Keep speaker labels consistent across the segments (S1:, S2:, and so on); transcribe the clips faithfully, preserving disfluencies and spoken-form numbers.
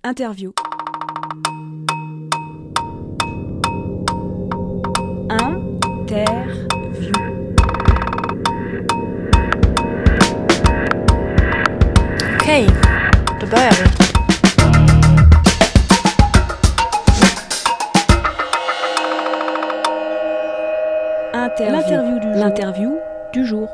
S1: Interview. Interview.
S2: Okej, då börjar vi.
S1: Interview. L'interview du jour. L'interview du jour.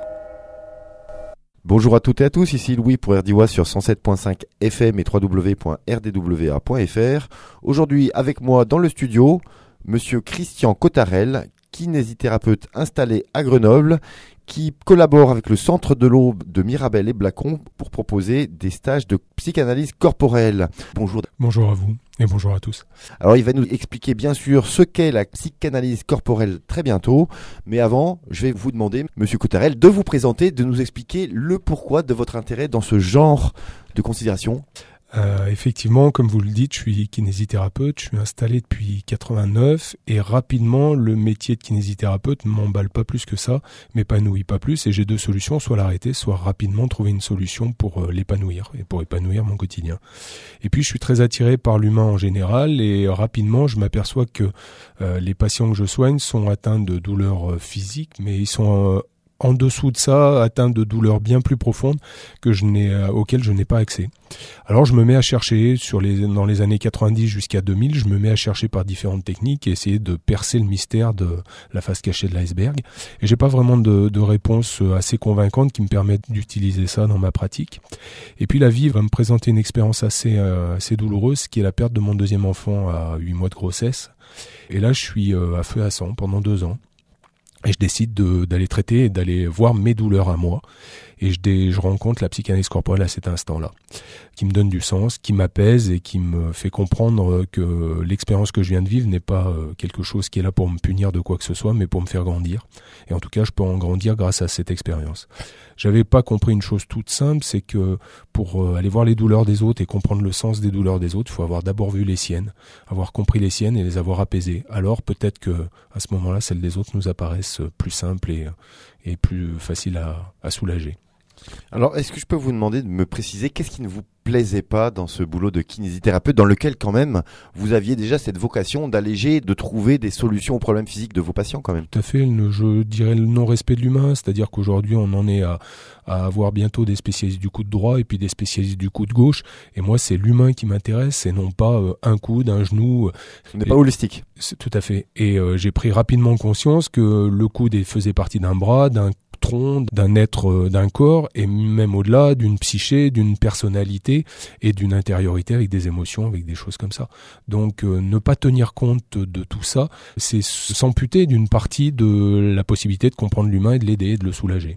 S3: Bonjour à toutes et à tous, ici Louis pour R D W A sur cent sept point cinq F M et w w w point r d w a point f r. Aujourd'hui avec moi dans le studio, Monsieur Christian Cottarel, kinésithérapeute installé à Grenoble, qui collabore avec le Centre de l'Aube de Mirabel et Blacon pour proposer des stages de psychanalyse corporelle. Bonjour.
S4: Bonjour à vous et bonjour à tous.
S3: Alors il va nous expliquer bien sûr ce qu'est la psychanalyse corporelle très bientôt, mais avant je vais vous demander, Monsieur Cottarel, de vous présenter, de nous expliquer le pourquoi de votre intérêt dans ce genre de considération.
S4: Euh, effectivement, comme vous le dites, je suis kinésithérapeute, je suis installé depuis quatre-vingt-neuf et rapidement le métier de kinésithérapeute ne m'emballe pas plus que ça, m'épanouit pas plus et j'ai deux solutions, soit l'arrêter, soit rapidement trouver une solution pour euh, l'épanouir et pour épanouir mon quotidien. Et puis je suis très attiré par l'humain en général et rapidement je m'aperçois que euh, les patients que je soigne sont atteints de douleurs euh, physiques, mais ils sont euh, en dessous de ça, atteint de douleurs bien plus profondes que je n'ai, euh, auxquelles je n'ai pas accès. Alors je me mets à chercher, sur les, dans les années quatre-vingt-dix jusqu'à deux mille, je me mets à chercher par différentes techniques et essayer de percer le mystère de la face cachée de l'iceberg. Et j'ai pas vraiment de, de réponse assez convaincante qui me permettent d'utiliser ça dans ma pratique. Et puis la vie va me présenter une expérience assez, euh, assez douloureuse, qui est la perte de mon deuxième enfant à huit mois de grossesse. Et là je suis euh, à feu à sang pendant deux ans. Et je décide de, d'aller traiter et d'aller voir mes douleurs à moi. Et je, dé, je rencontre la psychanalyse corporelle à cet instant-là, qui me donne du sens, qui m'apaise et qui me fait comprendre que l'expérience que je viens de vivre n'est pas quelque chose qui est là pour me punir de quoi que ce soit, mais pour me faire grandir. Et en tout cas, je peux en grandir grâce à cette expérience. J'avais pas compris une chose toute simple, c'est que pour aller voir les douleurs des autres et comprendre le sens des douleurs des autres, il faut avoir d'abord vu les siennes, avoir compris les siennes et les avoir apaisées. Alors peut-être que à ce moment-là, celles des autres nous apparaissent plus simples et, et plus faciles à, à soulager.
S3: Alors, est-ce que je peux vous demander de me préciser qu'est-ce qui ne vous plaisait pas dans ce boulot de kinésithérapeute, dans lequel quand même vous aviez déjà cette vocation d'alléger, de trouver des solutions aux problèmes physiques de vos patients quand même?
S4: Tout à fait, le, je dirais le non-respect de l'humain, c'est-à-dire qu'aujourd'hui on en est à, à avoir bientôt des spécialistes du coude droit et puis des spécialistes du coude gauche, et moi c'est l'humain qui m'intéresse et non pas euh, un coude, un genou.
S3: Ce n'est pas holistique.
S4: C'est, tout à fait, et euh, j'ai pris rapidement conscience que le coude faisait partie d'un bras, d'un tronc, d'un être, d'un corps, et même au-delà d'une psyché, d'une personnalité et d'une intériorité avec des émotions, avec des choses comme ça. Donc euh, ne pas tenir compte de tout ça, c'est s'amputer d'une partie de la possibilité de comprendre l'humain et de l'aider et de le soulager.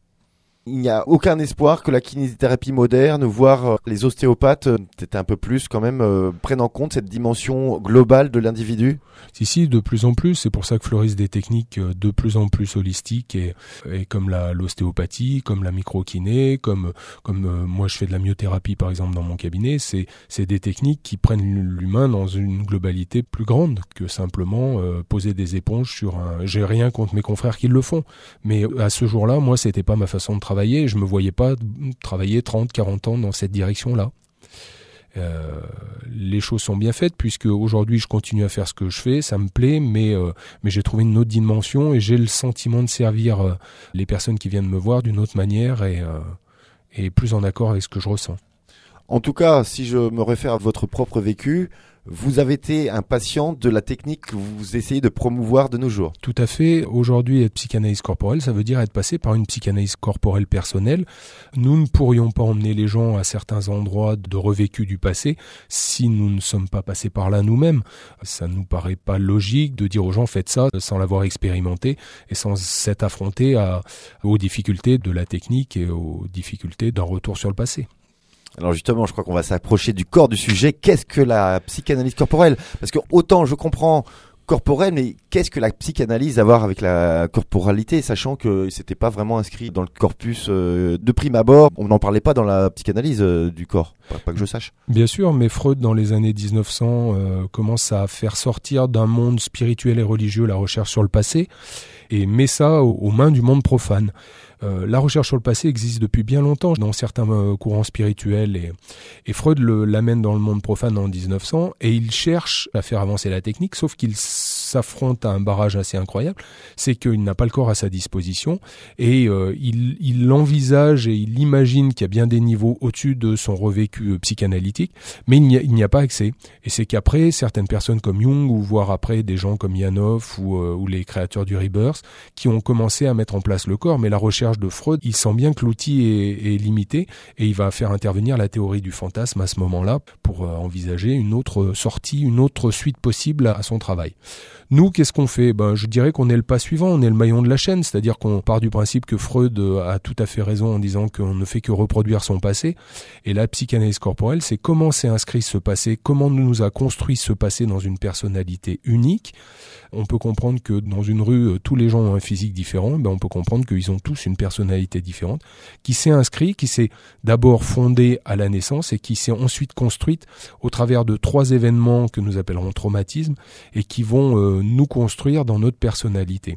S3: Il n'y a aucun espoir que la kinésithérapie moderne, voire les ostéopathes, peut-être un peu plus quand même, euh, prennent en compte cette dimension globale de l'individu?
S4: Si, si, de plus en plus. C'est pour ça que fleurissent des techniques de plus en plus holistiques et, et comme la, l'ostéopathie, comme la microkiné, comme, comme euh, moi je fais de la myothérapie par exemple dans mon cabinet. C'est, c'est des techniques qui prennent l'humain dans une globalité plus grande que simplement euh, poser des éponges sur un... J'ai rien contre mes confrères qui le font, mais à ce jour-là, moi c'était pas ma façon de travailler. Je me voyais pas travailler trente, quarante ans dans cette direction-là. Euh, les choses sont bien faites puisque aujourd'hui je continue à faire ce que je fais, ça me plaît, mais euh, mais j'ai trouvé une autre dimension et j'ai le sentiment de servir euh, les personnes qui viennent me voir d'une autre manière et euh, et plus en accord avec ce que je ressens.
S3: En tout cas, si je me réfère à votre propre vécu, vous avez été un patient de la technique que vous essayez de promouvoir de nos jours.
S4: Tout à fait. Aujourd'hui, être psychanalyste corporelle, ça veut dire être passé par une psychanalyse corporelle personnelle. Nous ne pourrions pas emmener les gens à certains endroits de revécu du passé si nous ne sommes pas passés par là nous-mêmes. Ça ne nous paraît pas logique de dire aux gens faites ça sans l'avoir expérimenté et sans s'être affronté à, aux difficultés de la technique et aux difficultés d'un retour sur le passé.
S3: Alors justement, je crois qu'on va s'approcher du corps du sujet. Qu'est-ce que la psychanalyse corporelle? Parce que autant je comprends corporelle, mais qu'est-ce que la psychanalyse a à voir avec la corporalité, sachant que c'était pas vraiment inscrit dans le corpus euh, de prime abord. On n'en parlait pas dans la psychanalyse euh, du corps, pas, pas que je sache.
S4: Bien sûr, mais Freud, dans les années dix-neuf cents, euh, commence à faire sortir d'un monde spirituel et religieux la recherche sur le passé. et met ça aux, aux mains du monde profane. Euh, la recherche sur le passé existe depuis bien longtemps dans certains euh, courants spirituels et, et Freud le, l'amène dans le monde profane en dix-neuf cents et il cherche à faire avancer la technique, sauf qu'il s'affronte à un barrage assez incroyable, c'est qu'il n'a pas le corps à sa disposition et euh, il, il envisage et il imagine qu'il y a bien des niveaux au-dessus de son revécu euh, psychanalytique, mais il n'y, a, il n'y a pas accès. Et c'est qu'après, certaines personnes comme Jung ou voire après des gens comme Janov ou, euh, ou les créateurs du Rebirth qui ont commencé à mettre en place le corps, mais la recherche de Freud, il sent bien que l'outil est, est limité et il va faire intervenir la théorie du fantasme à ce moment-là pour euh, envisager une autre sortie, une autre suite possible à, à son travail. Nous, qu'est-ce qu'on fait ? Ben, je dirais qu'on est le pas suivant, on est le maillon de la chaîne, c'est-à-dire qu'on part du principe que Freud a tout à fait raison en disant qu'on ne fait que reproduire son passé. Et la psychanalyse corporelle, c'est comment s'est inscrit ce passé, comment nous a construit ce passé dans une personnalité unique. On peut comprendre que dans une rue, tous les gens ont un physique différent, ben on peut comprendre qu'ils ont tous une personnalité différente, qui s'est inscrite, qui s'est d'abord fondée à la naissance et qui s'est ensuite construite au travers de trois événements que nous appellerons traumatismes et qui vont euh, nous construire dans notre personnalité.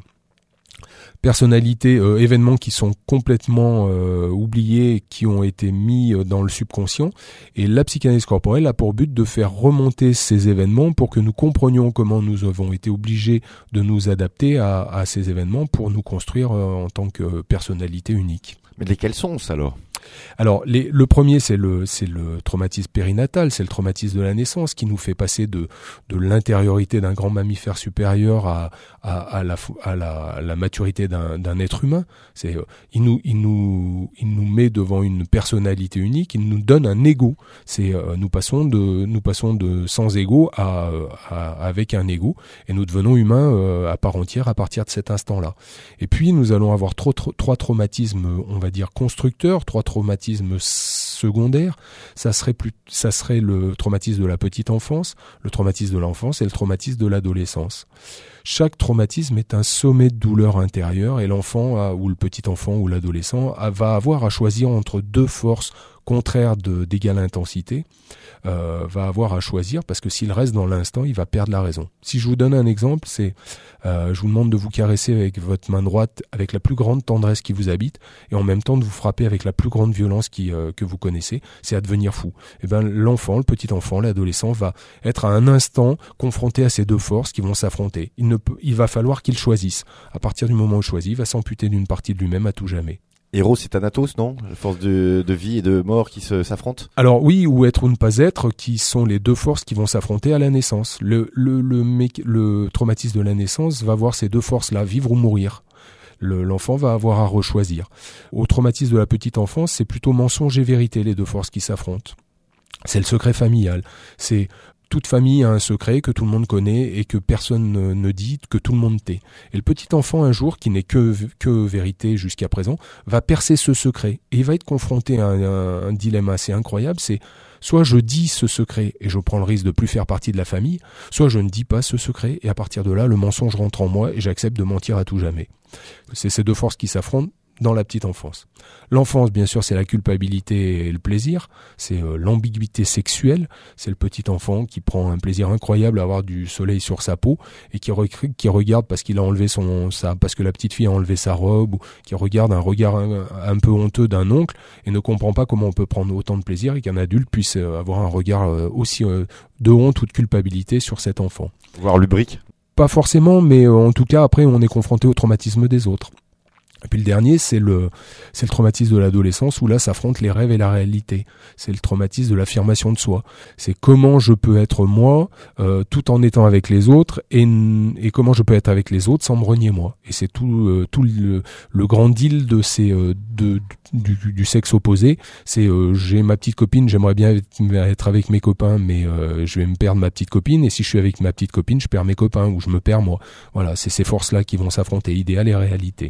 S4: Personnalités, euh, événements qui sont complètement euh, oubliés, qui ont été mis euh, dans le subconscient. Et la psychanalyse corporelle a pour but de faire remonter ces événements pour que nous comprenions comment nous avons été obligés de nous adapter à, à ces événements pour nous construire euh, en tant que personnalité unique.
S3: Mais lesquels sont-ce alors ?
S4: Alors, les, le premier, c'est le, c'est le traumatisme périnatal, c'est le traumatisme de la naissance qui nous fait passer de, de l'intériorité d'un grand mammifère supérieur à, à, à, la, à, la, à la maturité d'un, d'un être humain. C'est, il nous, il nous, il nous met devant une personnalité unique, il nous donne un ego. C'est, nous passons de, nous passons de sans ego à, à, avec un ego et nous devenons humains à part entière à partir de cet instant-là. Et puis, nous allons avoir trois, trois traumatismes, on va dire constructeurs, trois traumatisme secondaire, ça serait plus, ça serait le traumatisme de la petite enfance, le traumatisme de l'enfance et le traumatisme de l'adolescence. Chaque traumatisme est un sommet de douleur intérieure et l'enfant a, ou le petit enfant ou l'adolescent a, va avoir à choisir entre deux forces contraires de, d'égale intensité, euh, va avoir à choisir parce que s'il reste dans l'instant, il va perdre la raison. Si je vous donne un exemple, c'est euh, je vous demande de vous caresser avec votre main droite avec la plus grande tendresse qui vous habite et en même temps de vous frapper avec la plus grande violence qui, euh, que vous connaissez, c'est à devenir fou. Et ben l'enfant, le petit enfant, l'adolescent va être à un instant confronté à ces deux forces qui vont s'affronter. Il ne peut, il va falloir qu'il choisisse. À partir du moment où il choisit, il va s'amputer d'une partie de lui-même à tout jamais.
S3: Eros et Thanatos, non ? La force de, de vie et de mort qui se, s'affrontent ?
S4: Alors oui, ou être ou ne pas être, qui sont les deux forces qui vont s'affronter à la naissance. Le, le, le, le, le traumatisme de la naissance va voir ces deux forces-là, vivre ou mourir. Le, l'enfant va avoir à rechoisir. Au traumatisme de la petite enfance, c'est plutôt mensonge et vérité, les deux forces qui s'affrontent. C'est le secret familial. C'est toute famille a un secret que tout le monde connaît et que personne ne, ne dit, que tout le monde tait. Et le petit enfant, un jour, qui n'est que, que vérité jusqu'à présent, va percer ce secret. Et il va être confronté à un, un, un dilemme assez incroyable, c'est soit je dis ce secret et je prends le risque de plus faire partie de la famille, soit je ne dis pas ce secret et à partir de là, le mensonge rentre en moi et j'accepte de mentir à tout jamais. C'est ces deux forces qui s'affrontent dans la petite enfance. L'enfance, bien sûr, c'est la culpabilité et le plaisir, c'est euh, l'ambiguïté sexuelle, c'est le petit enfant qui prend un plaisir incroyable à avoir du soleil sur sa peau et qui, re- qui regarde parce qu'il a enlevé son, sa, parce que la petite fille a enlevé sa robe, ou qui regarde un regard un, un peu honteux d'un oncle et ne comprend pas comment on peut prendre autant de plaisir et qu'un adulte puisse avoir un regard euh, aussi euh, de honte ou de culpabilité sur cet enfant.
S3: Voire lubrique ?
S4: Pas forcément, mais euh, en tout cas, après, on est confronté au traumatisme des autres. Et puis le dernier, c'est le, c'est le traumatisme de l'adolescence où là s'affrontent les rêves et la réalité. C'est le traumatisme de l'affirmation de soi. C'est comment je peux être moi euh, tout en étant avec les autres et, et comment je peux être avec les autres sans me renier moi. Et c'est tout, euh, tout le, le grand deal de ces, euh, de, du, du sexe opposé. C'est euh, j'ai ma petite copine, j'aimerais bien être avec mes copains, mais euh, je vais me perdre ma petite copine. Et si je suis avec ma petite copine, je perds mes copains ou je me perds moi. Voilà, c'est ces forces-là qui vont s'affronter, idéal et réalité.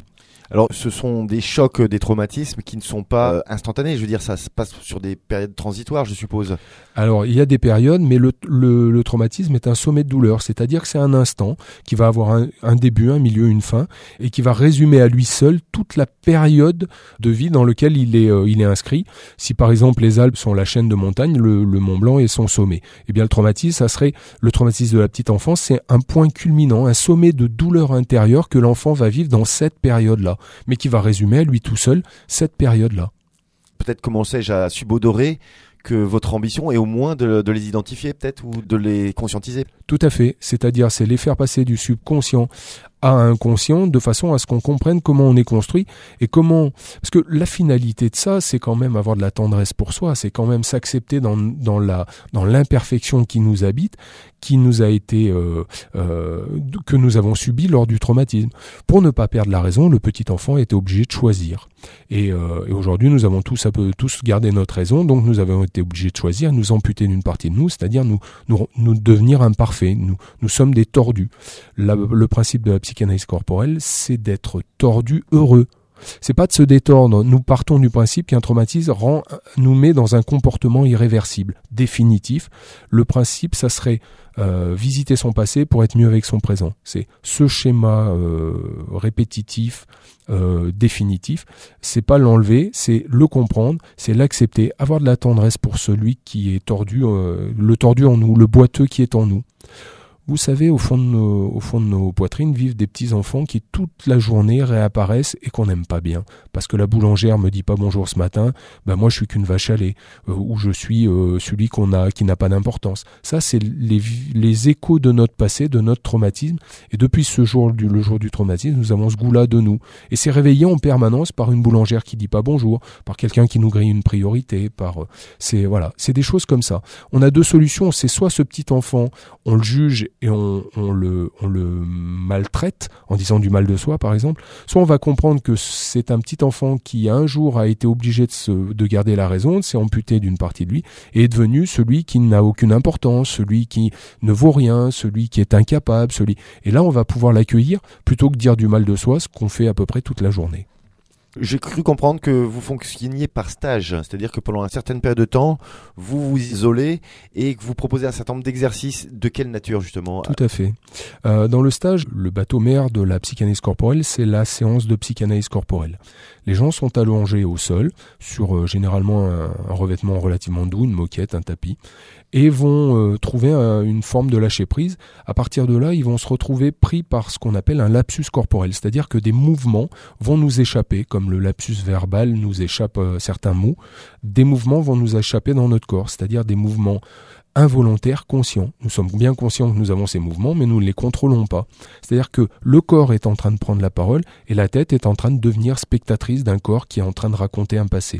S3: Alors, ce sont des chocs, des traumatismes qui ne sont pas euh, instantanés. Je veux dire, ça se passe sur des périodes transitoires, je suppose.
S4: Alors, il y a des périodes, mais le, le, le traumatisme est un sommet de douleur. C'est-à-dire que c'est un instant qui va avoir un, un début, un milieu, une fin, et qui va résumer à lui seul toute la période de vie dans laquelle il est, euh, il est inscrit. Si par exemple les Alpes sont la chaîne de montagnes, le, le Mont Blanc est son sommet. Eh bien, le traumatisme, ça serait le traumatisme de la petite enfance, c'est un point culminant, un sommet de douleur intérieure que l'enfant va vivre dans cette période-là, mais qui va résumer à lui tout seul cette période-là.
S3: Peut-être commençais-je à subodorer que votre ambition est au moins de, de les identifier peut-être ou de les conscientiser.
S4: Tout à fait, c'est-à-dire c'est les faire passer du subconscient à inconscient de façon à ce qu'on comprenne comment on est construit et comment... Parce que la finalité de ça, c'est quand même avoir de la tendresse pour soi, c'est quand même s'accepter dans, dans, la, dans l'imperfection qui nous habite, qui nous a été... Euh, euh, que nous avons subi lors du traumatisme. Pour ne pas perdre la raison, le petit enfant était obligé de choisir. Et, euh, et aujourd'hui, nous avons tous, un peu, tous gardé notre raison, donc nous avons été obligés de choisir, nous amputer d'une partie de nous, c'est-à-dire nous, nous, nous devenir imparfaits. Nous, nous sommes des tordus. La, le principe de la psychanalyse corporelle, c'est d'être tordu heureux. C'est pas de se détordre. Nous partons du principe qu'un traumatisme rend, nous met dans un comportement irréversible, définitif. Le principe, ça serait euh, visiter son passé pour être mieux avec son présent. C'est ce schéma euh, répétitif, euh, définitif. C'est pas l'enlever, c'est le comprendre, c'est l'accepter, avoir de la tendresse pour celui qui est tordu, euh, le tordu en nous, le boiteux qui est en nous. Vous savez, au fond de nos, au fond de nos poitrines vivent des petits enfants qui toute la journée réapparaissent et qu'on n'aime pas bien. Parce que la boulangère me dit pas bonjour ce matin, ben moi je suis qu'une vache à lait, euh, ou je suis euh, celui qu'on a, qui n'a pas d'importance. Ça, c'est les, les échos de notre passé, de notre traumatisme. Et depuis ce jour, du, le jour du traumatisme, nous avons ce goût-là de nous. Et c'est réveillé en permanence par une boulangère qui dit pas bonjour, par quelqu'un qui nous grille une priorité, par, euh, c'est, voilà, c'est des choses comme ça. On a deux solutions, c'est soit ce petit enfant, on le juge et on, on, le, on le maltraite en disant du mal de soi par exemple, soit on va comprendre que c'est un petit enfant qui un jour a été obligé de, se, de garder la raison, de s'est amputé d'une partie de lui et est devenu celui qui n'a aucune importance, celui qui ne vaut rien, celui qui est incapable, celui... et là on va pouvoir l'accueillir plutôt que dire du mal de soi, ce qu'on fait à peu près toute la journée.
S3: J'ai cru comprendre que vous fonctionniez par stage, c'est-à-dire que pendant une certaine période de temps, vous vous isolez et que vous proposez un certain nombre d'exercices. De quelle nature justement ?
S4: Tout à fait. Euh, dans le stage, le bateau mère de la psychanalyse corporelle, c'est la séance de psychanalyse corporelle. Les gens sont allongés au sol, sur euh, généralement un, un revêtement relativement doux, une moquette, un tapis, et vont euh, trouver un, une forme de lâcher-prise. À partir de là, ils vont se retrouver pris par ce qu'on appelle un lapsus corporel, c'est-à-dire que des mouvements vont nous échapper, comme le lapsus verbal nous échappe euh, certains mots, des mouvements vont nous échapper dans notre corps, c'est-à-dire des mouvements involontaires, conscients. Nous sommes bien conscients que nous avons ces mouvements, mais nous ne les contrôlons pas. C'est-à-dire que le corps est en train de prendre la parole et la tête est en train de devenir spectatrice d'un corps qui est en train de raconter un passé.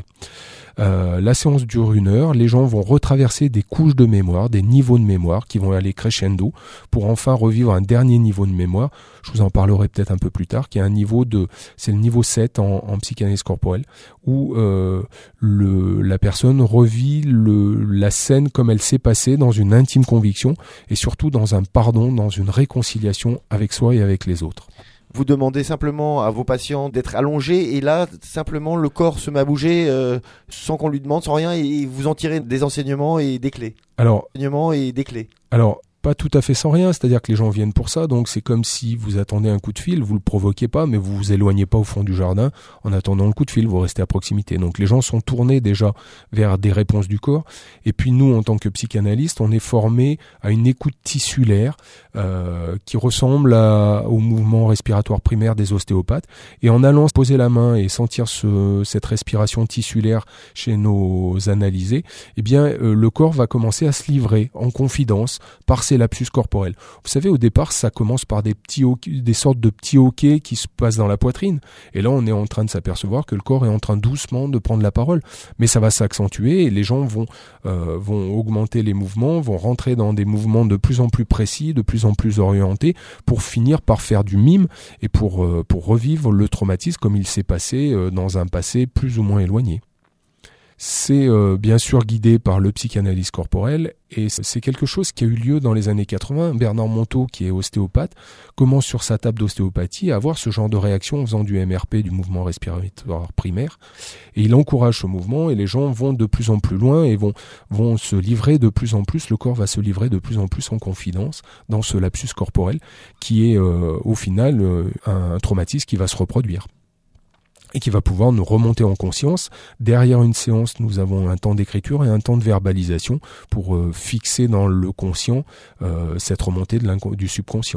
S4: Euh, la séance dure une heure, les gens vont retraverser des couches de mémoire, des niveaux de mémoire qui vont aller crescendo pour enfin revivre un dernier niveau de mémoire. Je vous en parlerai peut-être un peu plus tard, qui est un niveau de, c'est le niveau sept en, en psychanalyse corporelle, où euh, le, la personne revit le, la scène comme elle s'est passée dans une intime conviction et surtout dans un pardon, dans une réconciliation avec soi et avec les autres.
S3: Vous demandez simplement à vos patients d'être allongés et là, simplement, le corps se met à bouger euh, sans qu'on lui demande, sans rien, et vous en tirez des enseignements et des clés.
S4: Alors,
S3: enseignements et des clés.
S4: Alors, pas tout à fait sans rien, c'est-à-dire que les gens viennent pour ça, donc c'est comme si vous attendez un coup de fil, vous le provoquez pas, mais vous vous éloignez pas au fond du jardin en attendant le coup de fil, vous restez à proximité. Donc les gens sont tournés déjà vers des réponses du corps, et puis nous, en tant que psychanalystes, on est formés à une écoute tissulaire euh, qui ressemble à, au mouvement respiratoire primaire des ostéopathes, et en allant poser la main et sentir ce, cette respiration tissulaire chez nos analysés, eh bien euh, le corps va commencer à se livrer en confidence par ses lapsus corporels. Vous savez, au départ, ça commence par des petits hoquets, des sortes de petits hoquets qui se passent dans la poitrine. Et là, on est en train de s'apercevoir que le corps est en train doucement de prendre la parole. Mais ça va s'accentuer et les gens vont, euh, vont augmenter les mouvements, vont rentrer dans des mouvements de plus en plus précis, de plus en plus orientés, pour finir par faire du mime et pour, euh, pour revivre le traumatisme comme il s'est passé euh, dans un passé plus ou moins éloigné. C'est euh, bien sûr guidé par le psychanalyse corporelle et c'est quelque chose qui a eu lieu dans les années quatre-vingts. Bernard Monteau, qui est ostéopathe, commence sur sa table d'ostéopathie à avoir ce genre de réaction en faisant du M R P, du mouvement respiratoire primaire. Et il encourage ce mouvement et les gens vont de plus en plus loin et vont, vont se livrer de plus en plus, le corps va se livrer de plus en plus en confidence dans ce lapsus corporel qui est euh, au final euh, un traumatisme qui va se reproduire et qui va pouvoir nous remonter en conscience. Derrière une séance, nous avons un temps d'écriture et un temps de verbalisation pour euh, fixer dans le conscient euh, cette remontée de l'inco- du subconscient.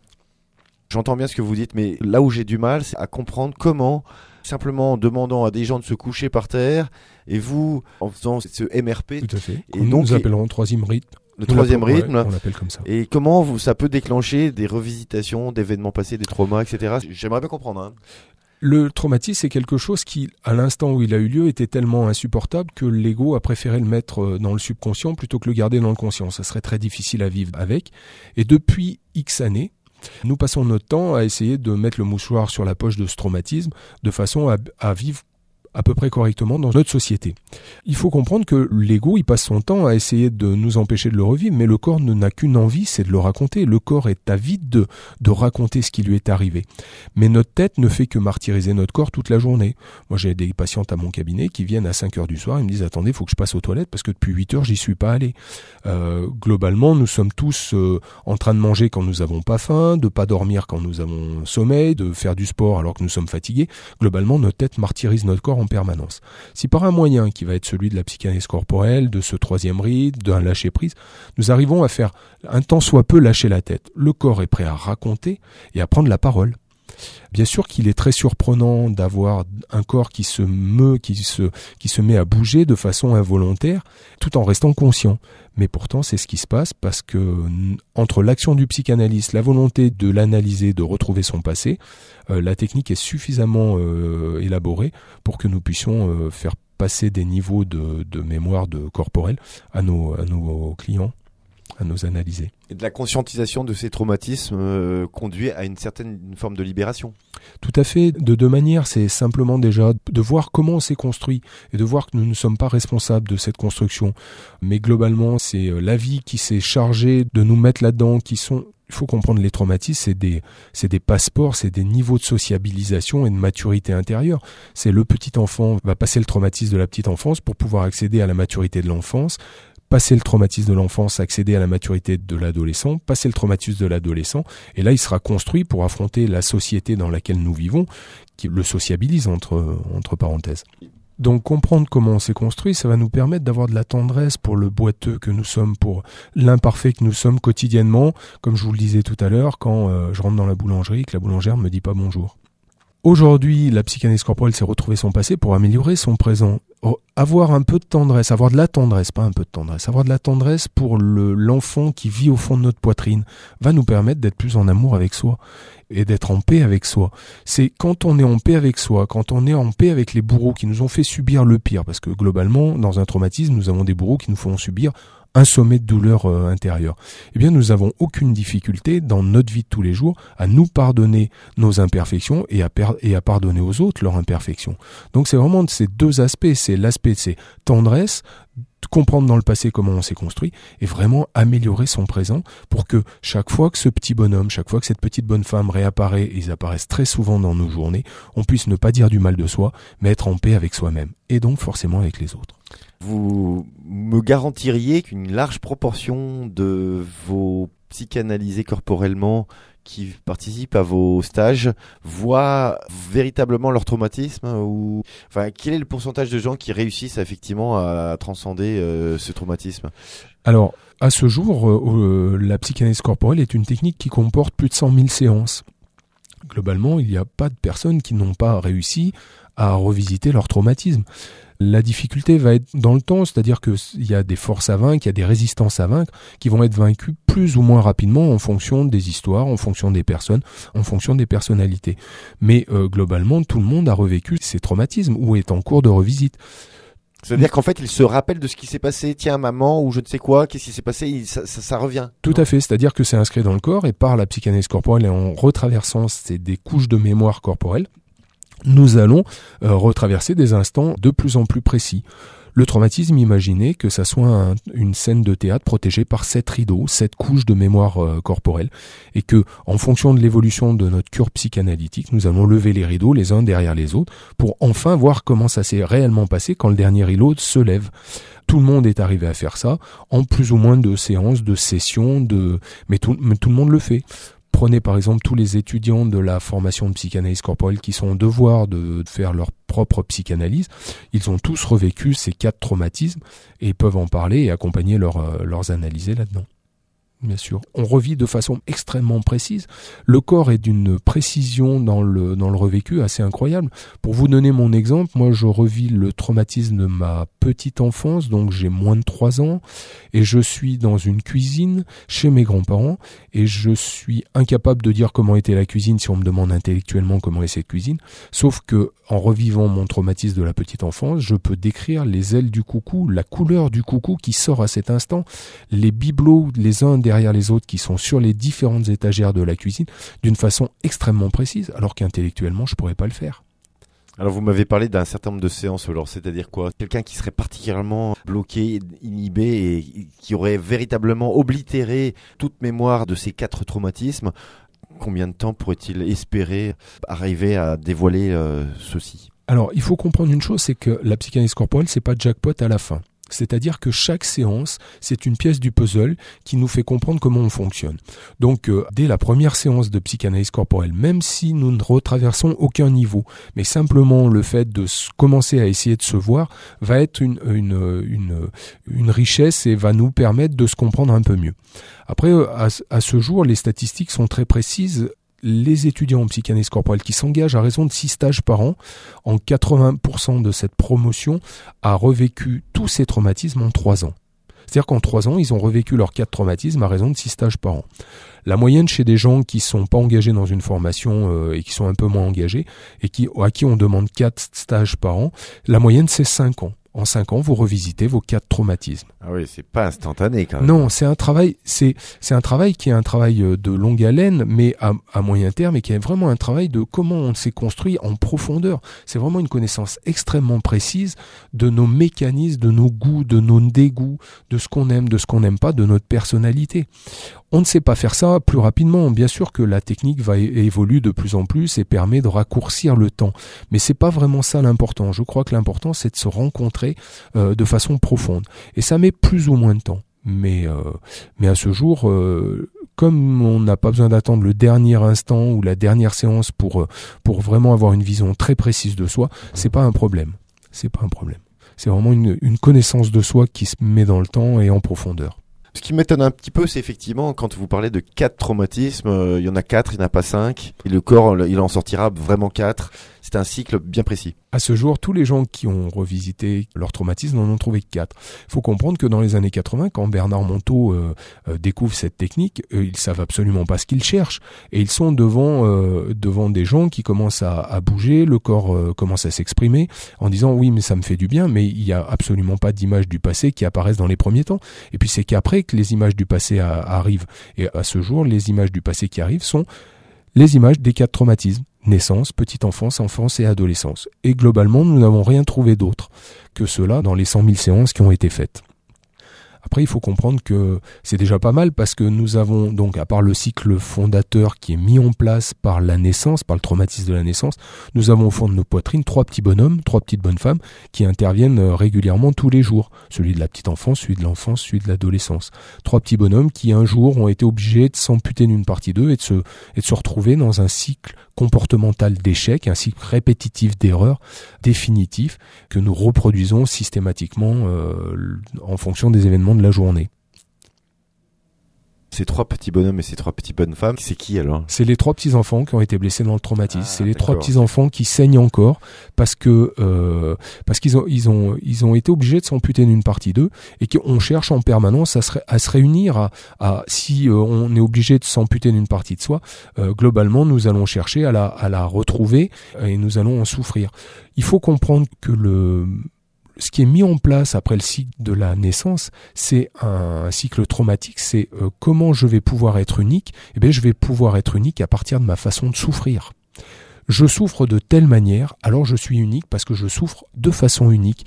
S3: J'entends bien ce que vous dites, mais là où j'ai du mal, c'est à comprendre comment, simplement en demandant à des gens de se coucher par terre, et vous, en faisant ce M R P...
S4: Tout à fait.
S3: Et
S4: nous,
S3: donc,
S4: nous appellerons le troisième rythme.
S3: Le troisième
S4: ouais,
S3: rythme.
S4: On l'appelle comme ça.
S3: Et comment vous, ça peut déclencher des revisitations d'événements passés, des traumas, et cetera. J'aimerais bien comprendre. Hein.
S4: Le traumatisme, c'est quelque chose qui, à l'instant où il a eu lieu, était tellement insupportable que l'ego a préféré le mettre dans le subconscient plutôt que le garder dans le conscient. Ça serait très difficile à vivre avec. Et depuis X années, nous passons notre temps à essayer de mettre le mouchoir sur la poche de ce traumatisme de façon à, à vivre à peu près correctement dans notre société. Il faut comprendre que l'ego, il passe son temps à essayer de nous empêcher de le revivre, mais le corps n'a qu'une envie, c'est de le raconter. Le corps est avide de, de raconter ce qui lui est arrivé. Mais notre tête ne fait que martyriser notre corps toute la journée. Moi, j'ai des patientes à mon cabinet qui viennent à cinq heures du soir, ils me disent « Attendez, il faut que je passe aux toilettes parce que depuis huit heures, j'y suis pas allé. Euh, » Globalement, nous sommes tous euh, en train de manger quand nous n'avons pas faim, de pas dormir quand nous avons sommeil, de faire du sport alors que nous sommes fatigués. Globalement, notre tête martyrise notre corps en permanence. Si par un moyen qui va être celui de la psychanalyse corporelle, de ce troisième rythme, d'un lâcher-prise, nous arrivons à faire un tant soit peu lâcher la tête, le corps est prêt à raconter et à prendre la parole. Bien sûr qu'il est très surprenant d'avoir un corps qui se meut, qui se, qui se met à bouger de façon involontaire, tout en restant conscient. Mais pourtant, c'est ce qui se passe parce que entre l'action du psychanalyste, la volonté de l'analyser, de retrouver son passé, euh, la technique est suffisamment euh, élaborée pour que nous puissions euh, faire passer des niveaux de, de mémoire de corporelle à nos, à nos clients, à nos analysés.
S3: Et de la conscientisation de ces traumatismes euh, conduit à une certaine une forme de libération.
S4: Tout à fait. De deux manières, c'est simplement déjà de voir comment on s'est construit et de voir que nous ne sommes pas responsables de cette construction. Mais globalement, c'est la vie qui s'est chargée de nous mettre là-dedans, qui sont... Il faut comprendre les traumatismes, c'est des, c'est des passeports, c'est des niveaux de sociabilisation et de maturité intérieure. C'est le petit enfant va passer le traumatisme de la petite enfance pour pouvoir accéder à la maturité de l'enfance, passer le traumatisme de l'enfance, accéder à la maturité de l'adolescent, passer le traumatisme de l'adolescent, et là il sera construit pour affronter la société dans laquelle nous vivons, qui le sociabilise entre, entre parenthèses. Donc comprendre comment on s'est construit, ça va nous permettre d'avoir de la tendresse pour le boiteux que nous sommes, pour l'imparfait que nous sommes quotidiennement, comme je vous le disais tout à l'heure, quand euh, je rentre dans la boulangerie et que la boulangère me dit pas bonjour. Aujourd'hui, la psychanalyse corporelle s'est retrouvée son passé pour améliorer son présent. Avoir un peu de tendresse, avoir de la tendresse, pas un peu de tendresse, avoir de la tendresse pour le, l'enfant qui vit au fond de notre poitrine va nous permettre d'être plus en amour avec soi et d'être en paix avec soi. C'est quand on est en paix avec soi, quand on est en paix avec les bourreaux qui nous ont fait subir le pire, parce que globalement, dans un traumatisme, nous avons des bourreaux qui nous font subir un sommet de douleur euh, intérieure. Eh bien, nous n'avons aucune difficulté dans notre vie de tous les jours à nous pardonner nos imperfections et à, per- et à pardonner aux autres leurs imperfections. Donc, c'est vraiment de ces deux aspects. C'est l'aspect de ces tendresses, comprendre dans le passé comment on s'est construit et vraiment améliorer son présent pour que chaque fois que ce petit bonhomme, chaque fois que cette petite bonne femme réapparaît, et ils apparaissent très souvent dans nos journées, on puisse ne pas dire du mal de soi, mais être en paix avec soi-même et donc forcément avec les autres.
S3: Vous me garantiriez qu'une large proportion de vos psychanalysés corporellement qui participent à vos stages voient véritablement leur traumatisme ou enfin quel est le pourcentage de gens qui réussissent effectivement à transcender euh, ce traumatisme?
S4: Alors à ce jour, euh, la psychanalyse corporelle est une technique qui comporte plus de cent mille séances. Globalement, il n'y a pas de personnes qui n'ont pas réussi à revisiter leur traumatisme. La difficulté va être dans le temps, c'est-à-dire qu'il y a des forces à vaincre, il y a des résistances à vaincre qui vont être vaincues plus ou moins rapidement en fonction des histoires, en fonction des personnes, en fonction des personnalités. Mais euh, globalement, tout le monde a revécu ces traumatismes ou est en cours de revisite.
S3: C'est-à-dire qu'en fait, il se rappelle de ce qui s'est passé, tiens, maman, ou je ne sais quoi, qu'est-ce qui s'est passé, il, ça, ça, ça revient.
S4: Tout
S3: non?
S4: à fait, c'est-à-dire que c'est inscrit dans le corps et par la psychanalyse corporelle et en retraversant c'est des couches de mémoire corporelle, nous allons euh, retraverser des instants de plus en plus précis. Le traumatisme, imaginez que ça soit un, une scène de théâtre protégée par sept rideaux, sept couches de mémoire euh, corporelle, et que, en fonction de l'évolution de notre cure psychanalytique, nous allons lever les rideaux les uns derrière les autres pour enfin voir comment ça s'est réellement passé quand le dernier rideau se lève. Tout le monde est arrivé à faire ça en plus ou moins de séances, de sessions, de mais tout, mais tout le monde le fait. Prenez par exemple tous les étudiants de la formation de psychanalyse corporelle qui sont en devoir de faire leur propre psychanalyse. Ils ont tous revécu ces quatre traumatismes et peuvent en parler et accompagner leur, euh, leurs analysés là-dedans. Bien sûr, on revit de façon extrêmement précise. Le corps est d'une précision dans le dans le revécu assez incroyable. Pour vous donner mon exemple, moi je revis le traumatisme de ma petite enfance, donc j'ai moins de trois ans, et je suis dans une cuisine chez mes grands-parents, et je suis incapable de dire comment était la cuisine si on me demande intellectuellement comment est cette cuisine, sauf que en revivant mon traumatisme de la petite enfance, je peux décrire les ailes du coucou, la couleur du coucou qui sort à cet instant, les bibelots les uns derrière les autres qui sont sur les différentes étagères de la cuisine d'une façon extrêmement précise, alors qu'intellectuellement je pourrais pas le faire.
S3: Alors vous m'avez parlé d'un certain nombre de séances, alors c'est-à-dire quoi ? Quelqu'un qui serait particulièrement bloqué, inhibé et qui aurait véritablement oblitéré toute mémoire de ces quatre traumatismes. Combien de temps pourrait-il espérer arriver à dévoiler euh, ceci ?
S4: Alors il faut comprendre une chose, c'est que la psychanalyse corporelle c'est pas jackpot à la fin. C'est-à-dire que chaque séance, c'est une pièce du puzzle qui nous fait comprendre comment on fonctionne. Donc, euh, dès la première séance de psychanalyse corporelle, même si nous ne retraversons aucun niveau, mais simplement le fait de s- commencer à essayer de se voir, va être une, une, une, une richesse et va nous permettre de se comprendre un peu mieux. Après, à, à ce jour, les statistiques sont très précises. Les étudiants en psychanalyse corporelle qui s'engagent à raison de six stages par an, en quatre-vingts pour cent de cette promotion a revécu tous ces traumatismes en trois ans. C'est-à-dire qu'en trois ans, ils ont revécu leurs quatre traumatismes à raison de six stages par an. La moyenne chez des gens qui sont pas engagés dans une formation euh, et qui sont un peu moins engagés et qui, à qui on demande quatre stages par an, la moyenne c'est cinq ans. En cinq ans, vous revisitez vos quatre traumatismes.
S3: Ah oui, c'est pas instantané quand même.
S4: Non, c'est un travail, c'est c'est un travail qui est un travail de longue haleine, mais à, à moyen terme, et qui est vraiment un travail de comment on s'est construit en profondeur. C'est vraiment une connaissance extrêmement précise de nos mécanismes, de nos goûts, de nos dégoûts, de ce qu'on aime, de ce qu'on n'aime pas, de notre personnalité. On ne sait pas faire ça plus rapidement. Bien sûr que la technique va é- évolue de plus en plus et permet de raccourcir le temps. Mais c'est pas vraiment ça l'important. Je crois que l'important, c'est de se rencontrer euh, de façon profonde. Et ça met plus ou moins de temps. Mais, euh, mais à ce jour, euh, comme on n'a pas besoin d'attendre le dernier instant ou la dernière séance pour, pour vraiment avoir une vision très précise de soi, c'est pas un problème. C'est pas un problème. C'est vraiment une, une connaissance de soi qui se met dans le temps et en profondeur.
S3: Ce qui m'étonne un petit peu, c'est effectivement quand vous parlez de quatre traumatismes, euh, il y en a quatre, il n'y en a pas cinq, et le corps, il en sortira vraiment quatre. C'est un cycle bien précis.
S4: À ce jour, tous les gens qui ont revisité leur traumatisme n'en ont trouvé que quatre. Il faut comprendre que dans les années quatre-vingts, quand Bernard Monteau euh, euh, découvre cette technique, euh, ils savent absolument pas ce qu'ils cherchent. Et ils sont devant euh, devant des gens qui commencent à, à bouger, le corps euh, commence à s'exprimer en disant « oui, mais ça me fait du bien », mais il y a absolument pas d'images du passé qui apparaissent dans les premiers temps. Et puis c'est qu'après que les images du passé a, arrivent. Et à ce jour, les images du passé qui arrivent sont les images des quatre traumatismes. Naissance, petite enfance, enfance et adolescence. Et globalement, nous n'avons rien trouvé d'autre que cela dans les cent mille séances qui ont été faites. Après, il faut comprendre que c'est déjà pas mal parce que nous avons, donc, à part le cycle fondateur qui est mis en place par la naissance, par le traumatisme de la naissance, nous avons au fond de nos poitrines trois petits bonhommes, trois petites bonnes femmes qui interviennent régulièrement tous les jours. Celui de la petite enfance, celui de l'enfance, celui de l'adolescence. Trois petits bonhommes qui un jour ont été obligés de s'amputer d'une partie d'eux et de se, et de se retrouver dans un cycle comportemental d'échec, un cycle répétitif d'erreurs, définitif, que nous reproduisons systématiquement euh, en fonction des événements de la journée.
S3: Ces trois petits bonhommes et ces trois petites bonnes femmes, c'est qui alors ?
S4: C'est les trois petits enfants qui ont été blessés dans le traumatisme.
S3: Ah,
S4: c'est les
S3: d'accord.
S4: trois petits enfants qui saignent encore parce que euh, parce qu'ils ont ils ont ils ont été obligés de s'amputer d'une partie d'eux et qu'on cherche en permanence à se, à se réunir. À, à si euh, on est obligé de s'amputer d'une partie de soi, euh, globalement nous allons chercher à la à la retrouver et nous allons en souffrir. Il faut comprendre que le ce qui est mis en place après le cycle de la naissance, c'est un, un cycle traumatique, c'est euh, comment je vais pouvoir être unique. Eh bien, je vais pouvoir être unique à partir de ma façon de souffrir. Je souffre de telle manière, alors je suis unique parce que je souffre de façon unique.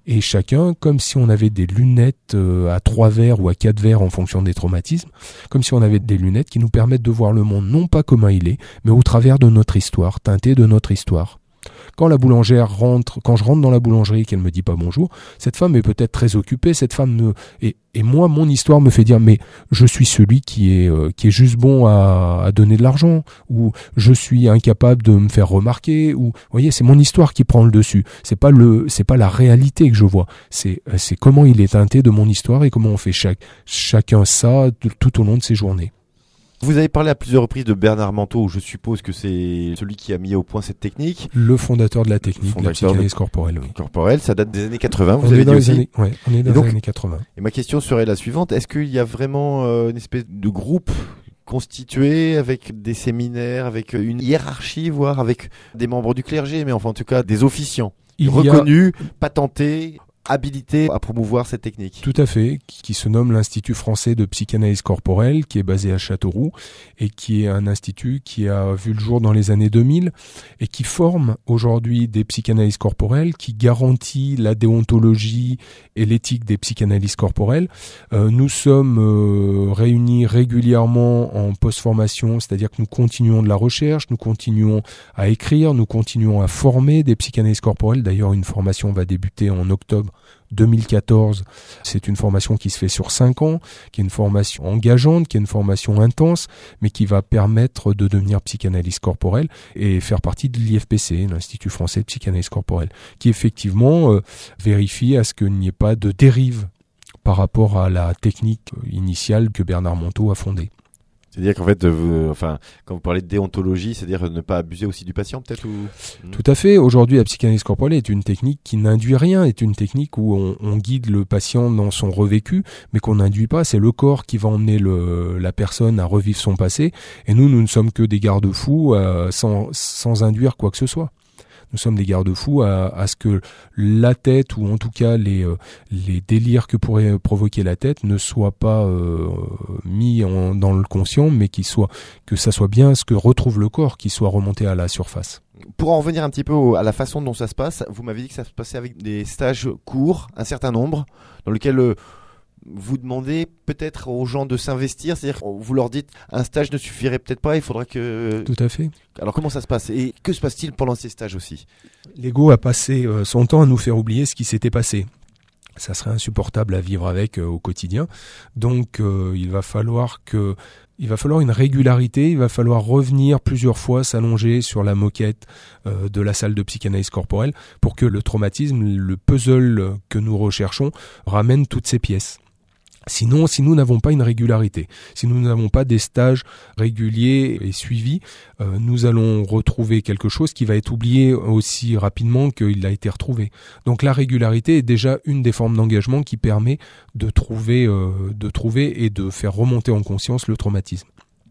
S4: Et chacun, comme si on avait des lunettes euh, à trois verres ou à quatre verres en fonction des traumatismes, comme si on avait des lunettes qui nous permettent de voir le monde non pas comme il est, mais au travers de notre histoire, teinté de notre histoire. Quand la boulangère rentre, quand je rentre dans la boulangerie et qu'elle me dit pas bonjour, cette femme est peut-être très occupée, cette femme ne, et, et moi, mon histoire me fait dire, mais je suis celui qui est, euh, qui est juste bon à, à donner de l'argent, ou je suis incapable de me faire remarquer, ou, vous voyez, c'est mon histoire qui prend le dessus. C'est pas le, c'est pas la réalité que je vois. C'est, c'est comment il est teinté de mon histoire et comment on fait chaque, chacun ça tout au long de ses journées.
S3: Vous avez parlé à plusieurs reprises de Bernard Manteau, je suppose que c'est celui qui a mis au point cette technique.
S4: Le fondateur de la technique, de la psychanalyse corporelle. Oui.
S3: Corporelle, ça date des années quatre-vingts, vous
S4: on
S3: avez dit
S4: les
S3: aussi.
S4: Années, ouais, on est dans
S3: donc,
S4: les années quatre-vingts.
S3: Et ma question serait la suivante, est-ce qu'il y a vraiment euh, une espèce de groupe constitué avec des séminaires, avec une hiérarchie, voire avec des membres du clergé, mais enfin en tout cas des officiants Il reconnus, a... patentés, habilité à promouvoir cette technique.
S4: Tout à fait, qui se nomme l'Institut français de psychanalyse corporelle, qui est basé à Châteauroux, et qui est un institut qui a vu le jour dans les années deux mille, et qui forme aujourd'hui des psychanalystes corporelles, qui garantit la déontologie et l'éthique des psychanalystes corporelles. Euh, nous sommes euh, réunis régulièrement en post-formation, c'est-à-dire que nous continuons de la recherche, nous continuons à écrire, nous continuons à former des psychanalystes corporelles. D'ailleurs, une formation va débuter en octobre deux mille quatorze, c'est une formation qui se fait sur cinq ans, qui est une formation engageante, qui est une formation intense, mais qui va permettre de devenir psychanalyste corporel et faire partie de l'I F P C, l'Institut français de psychanalyse corporelle, qui effectivement euh, vérifie à ce qu'il n'y ait pas de dérive par rapport à la technique initiale que Bernard Manteau a fondée.
S3: C'est-à-dire qu'en fait, vous, enfin, quand vous parlez de déontologie, c'est-à-dire ne pas abuser aussi du patient, peut-être ou...
S4: Tout à fait. Aujourd'hui, la psychanalyse corporelle est une technique qui n'induit rien, est une technique où on, on guide le patient dans son revécu, mais qu'on n'induit pas. C'est le corps qui va emmener le, la personne à revivre son passé. Et nous, nous ne sommes que des garde-fous euh, sans, sans induire quoi que ce soit. Nous sommes des garde-fous à, à ce que la tête, ou en tout cas les, euh, les délires que pourrait provoquer la tête, ne soient pas euh, mis en, dans le conscient, mais qu'il soit, que ça soit bien ce que retrouve le corps, qui soit remonté à la surface.
S3: Pour en revenir un petit peu à la façon dont ça se passe, vous m'avez dit que ça se passait avec des stages courts, un certain nombre, dans lesquels... Euh, vous demandez peut-être aux gens de s'investir, c'est-à-dire vous leur dites un stage ne suffirait peut-être pas, il faudra que...
S4: Tout à fait.
S3: Alors comment ça se passe et que se passe-t-il pendant ces stages aussi ?
S4: L'ego a passé son temps à nous faire oublier ce qui s'était passé. Ça serait insupportable à vivre avec euh, au quotidien. Donc euh, il va falloir que... Il va falloir une régularité, il va falloir revenir plusieurs fois, s'allonger sur la moquette euh, de la salle de psychanalyse corporelle pour que le traumatisme, le puzzle que nous recherchons, ramène toutes ces pièces. Sinon, si nous n'avons pas une régularité, si nous n'avons pas des stages réguliers et suivis, euh, nous allons retrouver quelque chose qui va être oublié aussi rapidement qu'il a été retrouvé. Donc la régularité est déjà une des formes d'engagement qui permet de trouver, euh, de trouver et de faire remonter en conscience le traumatisme.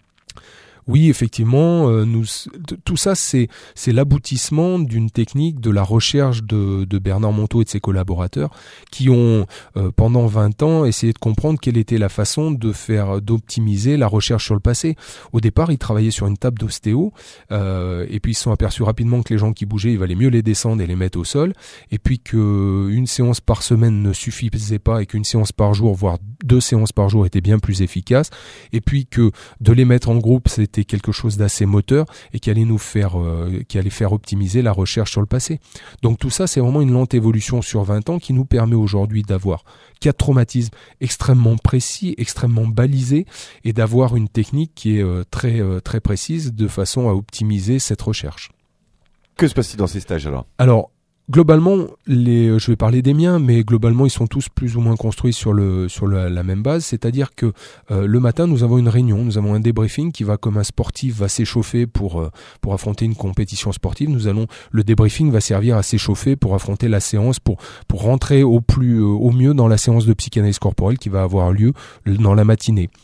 S4: Oui, effectivement, euh, nous, tout ça, c'est, c'est l'aboutissement d'une technique de la recherche de, de Bernard Manteau et de ses collaborateurs qui ont, euh, pendant vingt ans, essayé de comprendre quelle était la façon de faire, d'optimiser la recherche sur le passé. Au départ, ils travaillaient sur une table d'ostéo, euh, et puis ils se sont aperçus rapidement que les gens qui bougeaient, il valait mieux les descendre et les mettre au sol, et puis que une séance par semaine ne suffisait pas et qu'une séance par jour, voire deux séances par jour étaient bien plus efficaces, et puis que de les mettre en groupe, c'était quelque chose d'assez moteur et qui allait nous faire, euh, qui allait faire optimiser la recherche sur le passé. Donc tout ça, c'est vraiment une lente évolution sur vingt ans qui nous permet aujourd'hui d'avoir quatre traumatismes extrêmement précis, extrêmement balisés et d'avoir une technique qui est euh, très, euh, très précise de façon à optimiser cette recherche.
S3: Que se passe-t-il dans ces stages alors ?
S4: Alors, globalement, les, je vais parler des miens, mais globalement, ils sont tous plus ou moins construits sur le sur le, la même base, c'est-à-dire que euh, le matin, nous avons une réunion, nous avons un débriefing qui va, comme un sportif va s'échauffer pour euh, pour affronter une compétition sportive. Nous allons, le débriefing va servir à s'échauffer pour affronter la séance, pour pour rentrer au plus euh, au mieux dans la séance de psychanalyse corporelle qui va avoir lieu dans la matinée.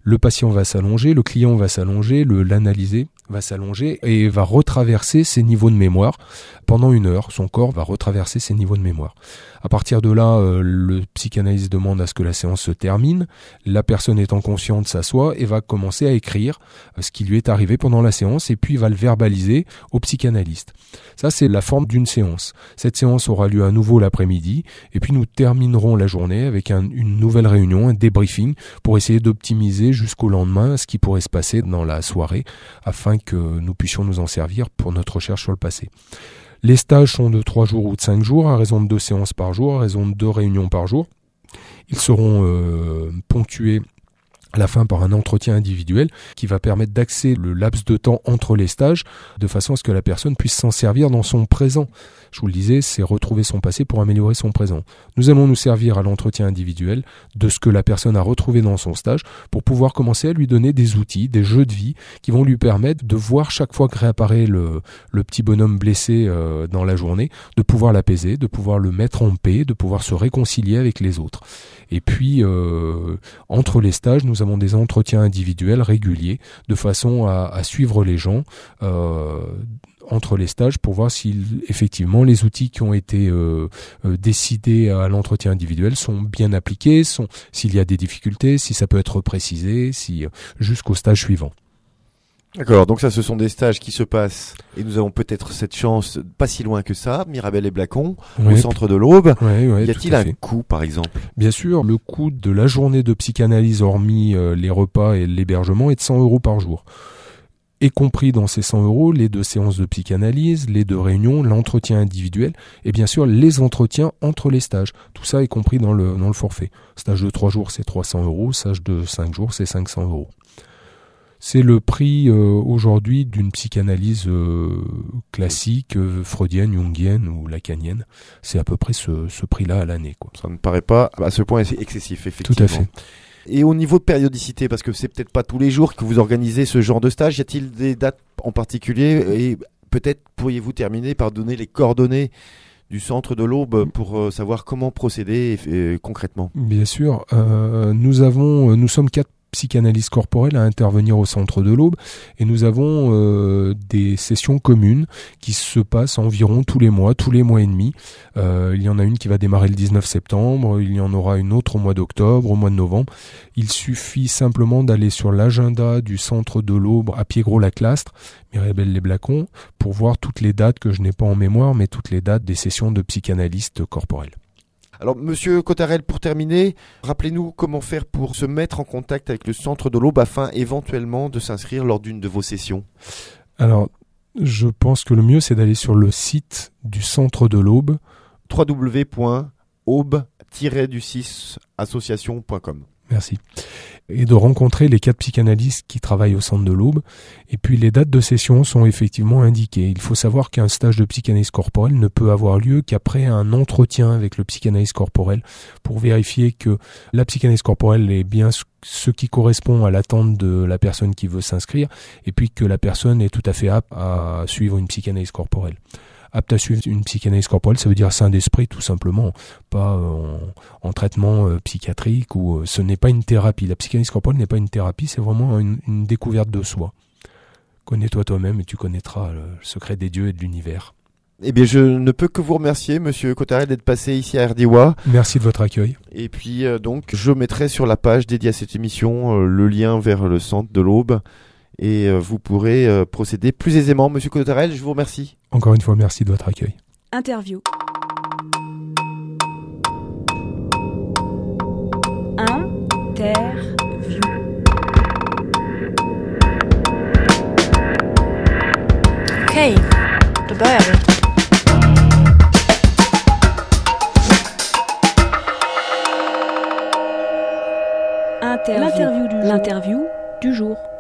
S4: Le patient va s'allonger, le client va s'allonger, le, l'analyser va s'allonger et va retraverser ses niveaux de mémoire. Pendant une heure, son corps va retraverser ses niveaux de mémoire. À partir de là, euh, le psychanalyste demande à ce que la séance se termine. La personne étant consciente s'assoit et va commencer à écrire ce qui lui est arrivé pendant la séance et puis va le verbaliser au psychanalyste. Ça, c'est la forme d'une séance. Cette séance aura lieu à nouveau l'après-midi et puis nous terminerons la journée avec un, une nouvelle réunion, un débriefing pour essayer d'optimiser jusqu'au lendemain ce qui pourrait se passer dans la soirée afin que nous puissions nous en servir pour notre recherche sur le passé. Les stages sont de trois jours ou de cinq jours, à raison de deux séances par jour, à raison de deux réunions par jour. Ils seront euh, ponctués à la fin par un entretien individuel qui va permettre d'axer le laps de temps entre les stages de façon à ce que la personne puisse s'en servir dans son présent. Je vous le disais, c'est retrouver son passé pour améliorer son présent. Nous allons nous servir à l'entretien individuel de ce que la personne a retrouvé dans son stage pour pouvoir commencer à lui donner des outils, des jeux de vie qui vont lui permettre de voir chaque fois que réapparaît le, le petit bonhomme blessé euh, dans la journée, de pouvoir l'apaiser, de pouvoir le mettre en paix, de pouvoir se réconcilier avec les autres. Et puis, euh, entre les stages, nous avons des entretiens individuels réguliers de façon à, à suivre les gens euh, entre les stages pour voir si effectivement les outils qui ont été euh, euh, décidés à l'entretien individuel sont bien appliqués, sont, s'il y a des difficultés, si ça peut être précisé, si, jusqu'au stage suivant.
S3: D'accord, donc ça ce sont des stages qui se passent et nous avons peut-être cette chance pas si loin que ça, Mirabel et Blacon,
S4: ouais,
S3: au centre de l'Aube.
S4: Ouais, ouais,
S3: y a-t-il un coût par exemple?
S4: Bien sûr, le coût de la journée de psychanalyse hormis euh, les repas et l'hébergement est de cent euros par jour. Et compris dans ces cent euros, les deux séances de psychanalyse, les deux réunions, l'entretien individuel et bien sûr les entretiens entre les stages. Tout ça est compris dans le, dans le forfait. Stage de trois jours c'est trois cents euros, stage de cinq jours c'est cinq cents euros. C'est le prix euh, aujourd'hui d'une psychanalyse euh, classique, euh, freudienne, jungienne ou lacanienne. C'est à peu près ce, ce prix-là à l'année, quoi.
S3: Ça ne paraît pas à ce point excessif, effectivement.
S4: Tout à fait.
S3: Et au niveau de périodicité, parce que c'est peut-être pas tous les jours que vous organisez ce genre de stage, y a-t-il des dates en particulier? Et peut-être pourriez-vous terminer par donner les coordonnées du centre de l'Aube pour euh, savoir comment procéder euh, concrètement? Bien
S4: sûr. Euh, nous avons, nous sommes quatre psychanalyse corporelle à intervenir au centre de l'Aube et nous avons euh, des sessions communes qui se passent environ tous les mois, tous les mois et demi. Euh, il y en a une qui va démarrer le dix-neuf septembre, il y en aura une autre au mois d'octobre, au mois de novembre. Il suffit simplement d'aller sur l'agenda du centre de l'Aube à Piégros-Laclastre, Mirabel-les-Blacons, pour voir toutes les dates que je n'ai pas en mémoire, mais toutes les dates des sessions de psychanalystes corporels.
S3: Alors, Monsieur Cottarel, pour terminer, rappelez-nous comment faire pour se mettre en contact avec le centre de l'Aube afin éventuellement de s'inscrire lors d'une de vos sessions.
S4: Alors, je pense que le mieux, c'est d'aller sur le site du centre de l'Aube.
S3: w w w point aube tiret du six association point com.
S4: Merci. Et de rencontrer les quatre psychanalystes qui travaillent au centre de l'Aube. Et puis les dates de session sont effectivement indiquées. Il faut savoir qu'un stage de psychanalyse corporelle ne peut avoir lieu qu'après un entretien avec le psychanalyste corporel pour vérifier que la psychanalyse corporelle est bien ce qui correspond à l'attente de la personne qui veut s'inscrire et puis que la personne est tout à fait apte à suivre une psychanalyse corporelle. Apte à suivre une psychanalyse corporelle, ça veut dire sain d'esprit tout simplement, pas en, en traitement euh, psychiatrique ou euh, ce n'est pas une thérapie. La psychanalyse corporelle n'est pas une thérapie, c'est vraiment une, une découverte de soi. Connais-toi toi-même et tu connaîtras le secret des dieux et de l'univers.
S3: Eh bien, je ne peux que vous remercier, Monsieur Cottarel, d'être passé ici à R D I W A.
S4: Merci de votre accueil.
S3: Et puis, euh, donc, je mettrai sur la page dédiée à cette émission euh, le lien vers le centre de l'Aube. Et euh, vous pourrez euh, procéder plus aisément. Monsieur Cottarel, je vous remercie.
S4: Encore une fois, merci de votre accueil.
S1: Interview. Interview.
S2: Okej, då börjar vi.
S1: Interview. L'interview du jour. L'interview du jour.